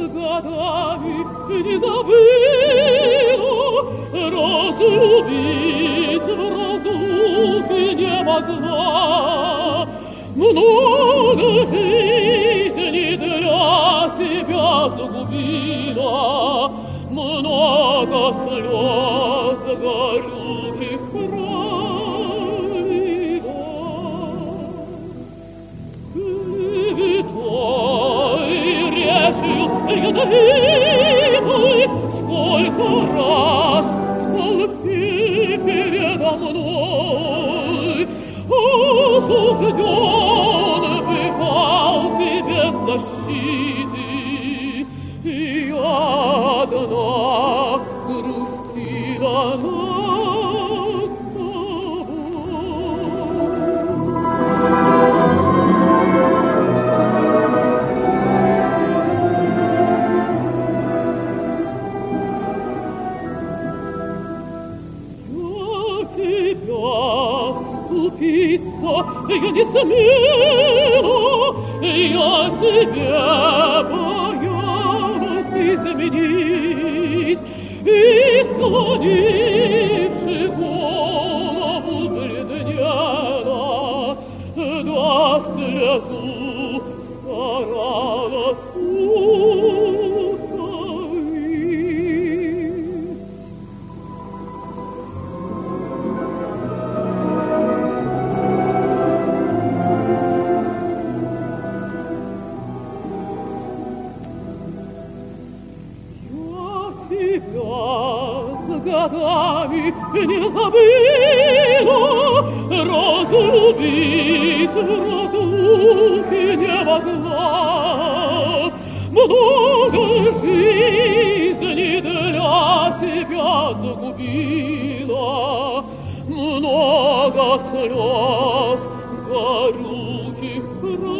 годами не забыла, разлюбить в разлуке не могла. Много жизни для тебя загубила, много слез горючих пролила. Той речью ядовитой сколько раз в толпе передо мной осужден бывал ты без защиты, и я одна грустила над вступиться я не смела, я себя боялась изменить, и, склонивши голову бледнела, до слезу старалась утаить. Годами не забыла, разлюбить в разлуке не могла. Много жизни для тебя загубила, много слез горючих пролила.